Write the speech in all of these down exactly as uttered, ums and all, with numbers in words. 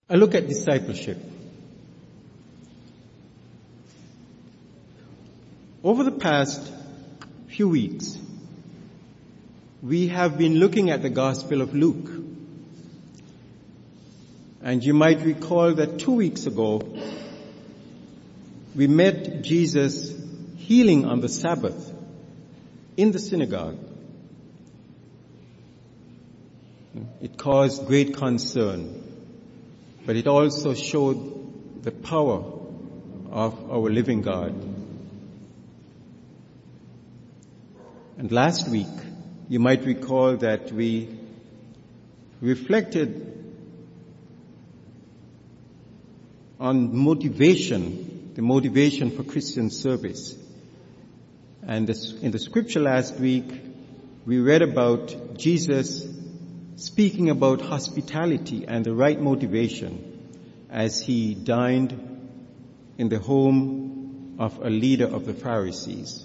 A look at discipleship. Over the past few weeks, we have been looking at the Gospel of Luke. And you might recall that two weeks ago, we met Jesus healing on the Sabbath in the synagogue. It caused great concern, but it also showed the power of our living God. And last week, you might recall that we reflected on motivation, the motivation for Christian service. And this, in the scripture last week, we read about Jesus speaking about hospitality and the right motivation as he dined in the home of a leader of the Pharisees.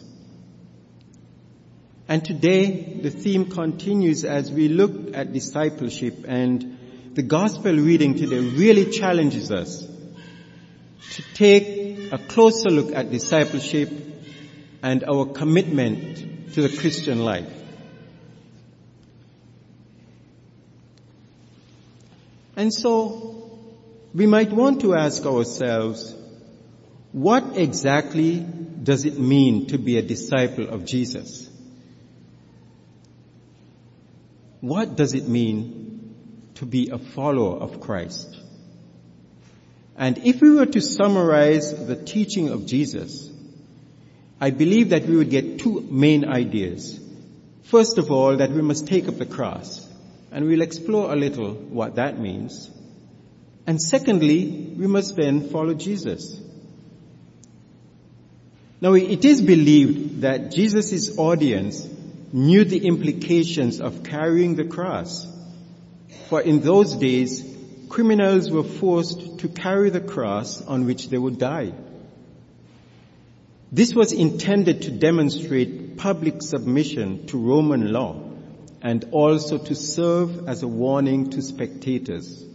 And today, the theme continues as we look at discipleship, and the gospel reading today really challenges us to take a closer look at discipleship and our commitment to the Christian life. And so, we might want to ask ourselves, what exactly does it mean to be a disciple of Jesus? What does it mean to be a follower of Christ? And if we were to summarize the teaching of Jesus, I believe that we would get two main ideas. First of all, that we must take up the cross, and we'll explore a little what that means. And secondly, we must then follow Jesus. Now, it is believed that Jesus' audience knew the implications of carrying the cross. For in those days, criminals were forced to carry the cross on which they would die. This was intended to demonstrate public submission to Roman law and also to serve as a warning to spectators.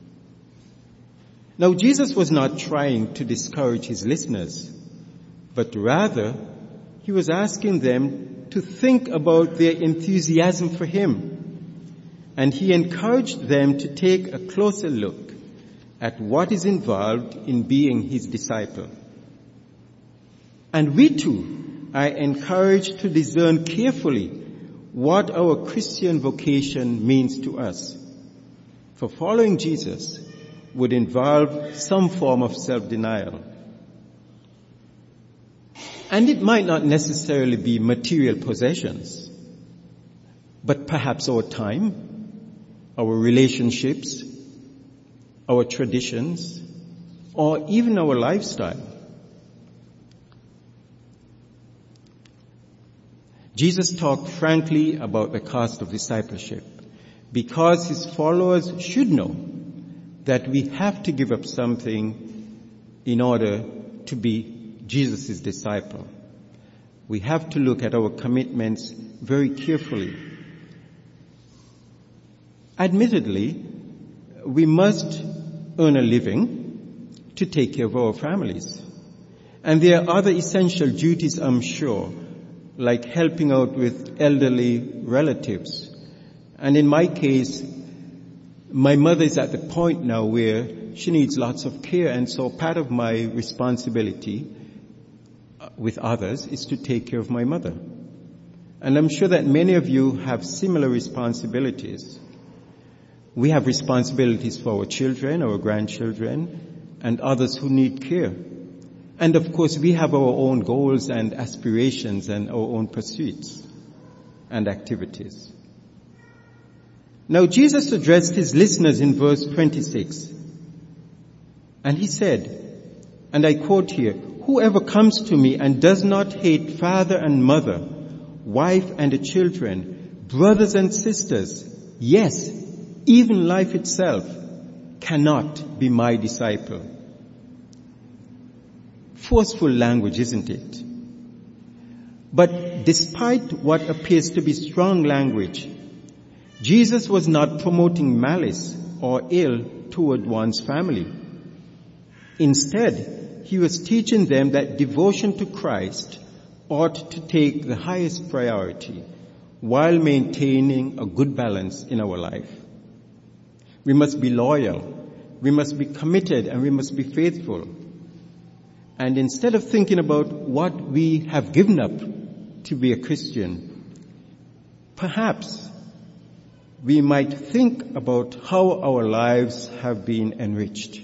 Now, Jesus was not trying to discourage his listeners, but rather he was asking them to think about their enthusiasm for him. And he encouraged them to take a closer look at what is involved in being his disciple. And we too are encouraged to discern carefully what our Christian vocation means to us. For following Jesus would involve some form of self-denial. And it might not necessarily be material possessions, but perhaps our time, our relationships, our traditions, or even our lifestyle. Jesus talked frankly about the cost of discipleship because his followers should know that we have to give up something in order to be Jesus' disciple. We have to look at our commitments very carefully. Admittedly, we must earn a living to take care of our families. And there are other essential duties, I'm sure, like helping out with elderly relatives. And in my case, my mother is at the point now where she needs lots of care, and so part of my responsibility with others is to take care of my mother. And I'm sure that many of you have similar responsibilities. We have responsibilities for our children, our grandchildren, and others who need care. And of course, we have our own goals and aspirations and our own pursuits and activities. Now, Jesus addressed his listeners in verse twenty-six. And he said, and I quote here, "Whoever comes to me and does not hate father and mother, wife and children, brothers and sisters, yes, even life itself, cannot be my disciple." Forceful language, isn't it? But despite what appears to be strong language, Jesus was not promoting malice or ill toward one's family. Instead, he was teaching them that devotion to Christ ought to take the highest priority while maintaining a good balance in our life. We must be loyal, we must be committed, and we must be faithful. And instead of thinking about what we have given up to be a Christian, perhaps we might think about how our lives have been enriched.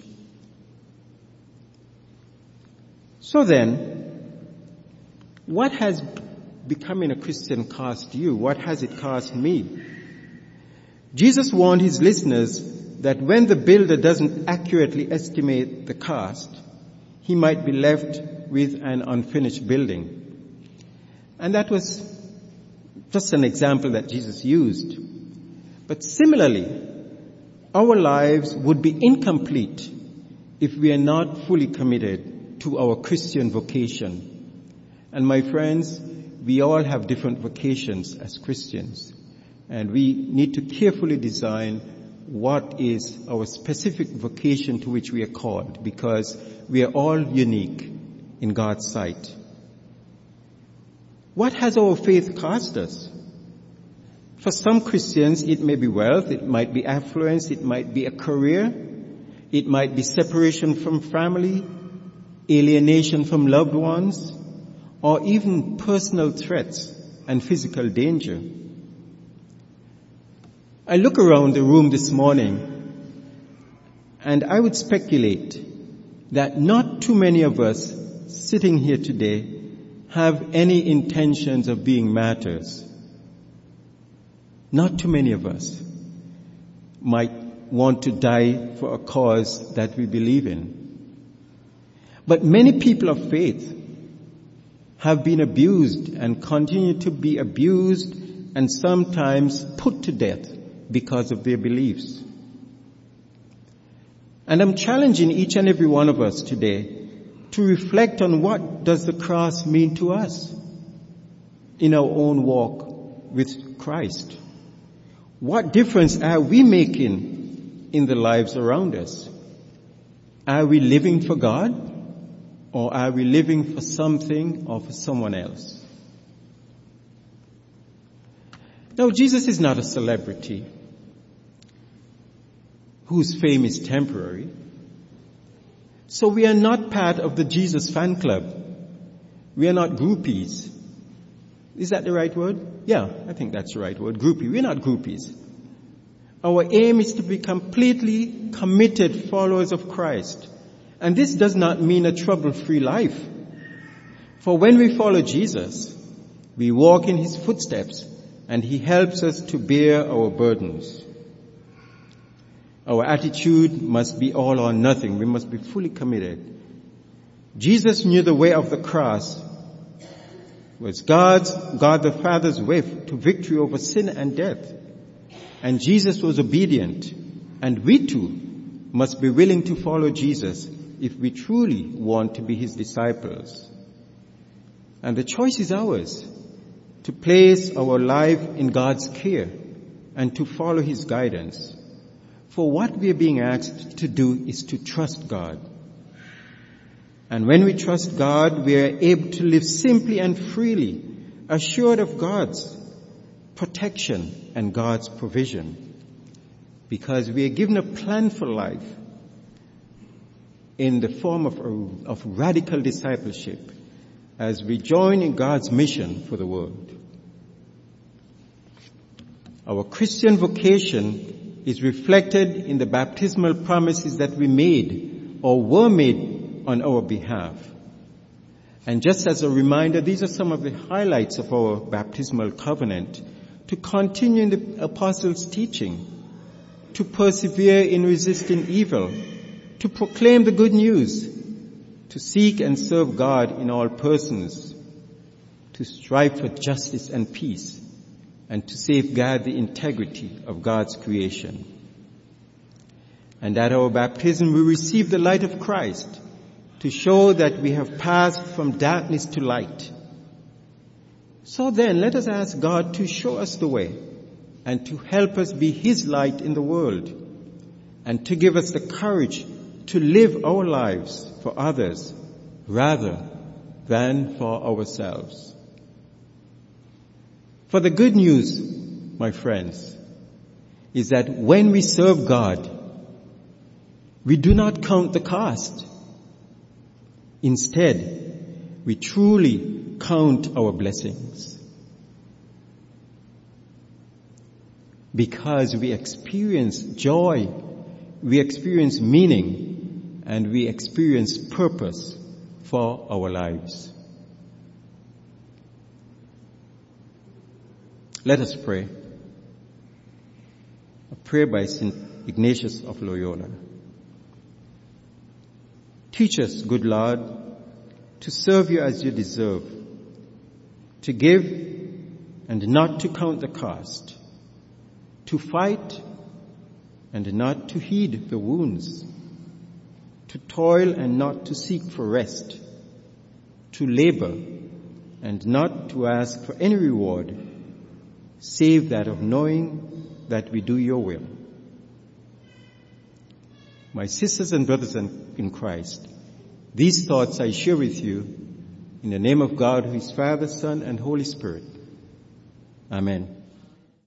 So then, what has becoming a Christian cost you? What has it cost me? Jesus warned his listeners that when the builder doesn't accurately estimate the cost, he might be left with an unfinished building. And that was just an example that Jesus used. But similarly, our lives would be incomplete if we are not fully committed to our Christian vocation. And my friends, we all have different vocations as Christians, and we need to carefully design what is our specific vocation to which we are called, because we are all unique in God's sight. What has our faith cost us? For some Christians, it may be wealth, it might be affluence, it might be a career, it might be separation from family, alienation from loved ones, or even personal threats and physical danger. I look around the room this morning, and I would speculate that not too many of us sitting here today have any intentions of being martyrs. Not too many of us might want to die for a cause that we believe in. But many people of faith have been abused and continue to be abused and sometimes put to death because of their beliefs. And I'm challenging each and every one of us today to reflect on what does the cross mean to us in our own walk with Christ. What difference are we making in the lives around us? Are we living for God, or are we living for something or for someone else? Now, Jesus is not a celebrity whose fame is temporary. So we are not part of the Jesus fan club. We are not groupies. Is that the right word? Yeah, I think that's the right word, groupie. We're not groupies. Our aim is to be completely committed followers of Christ. And this does not mean a trouble-free life. For when we follow Jesus, we walk in his footsteps, and he helps us to bear our burdens. Our attitude must be all or nothing. We must be fully committed. Jesus knew the way of the cross was God's, God the Father's way to victory over sin and death. And Jesus was obedient. And we too must be willing to follow Jesus if we truly want to be his disciples. And the choice is ours to place our life in God's care and to follow his guidance. For what we are being asked to do is to trust God. And when we trust God, we are able to live simply and freely, assured of God's protection and God's provision. Because we are given a plan for life in the form of, of radical discipleship as we join in God's mission for the world. Our Christian vocation is reflected in the baptismal promises that we made or were made on our behalf. And just as a reminder, these are some of the highlights of our baptismal covenant: to continue in the apostles' teaching, to persevere in resisting evil, to proclaim the good news, to seek and serve God in all persons, to strive for justice and peace, and to safeguard the integrity of God's creation. And at our baptism we receive the light of Christ to show that we have passed from darkness to light. So then, let us ask God to show us the way and to help us be his light in the world. and to give us the courage to live our lives for others rather than for ourselves. For the good news, my friends, is that when we serve God, we do not count the cost. Instead, we truly count our blessings. Because we experience joy, we experience meaning, and we experience purpose for our lives. Let us pray. A prayer by Saint Ignatius of Loyola. Teach us, good Lord, to serve you as you deserve, to give and not to count the cost, to fight and not to heed the wounds, to toil and not to seek for rest, to labor and not to ask for any reward, save that of knowing that we do your will. My sisters and brothers in Christ, these thoughts I share with you in the name of God, who is Father, Son, and Holy Spirit. Amen.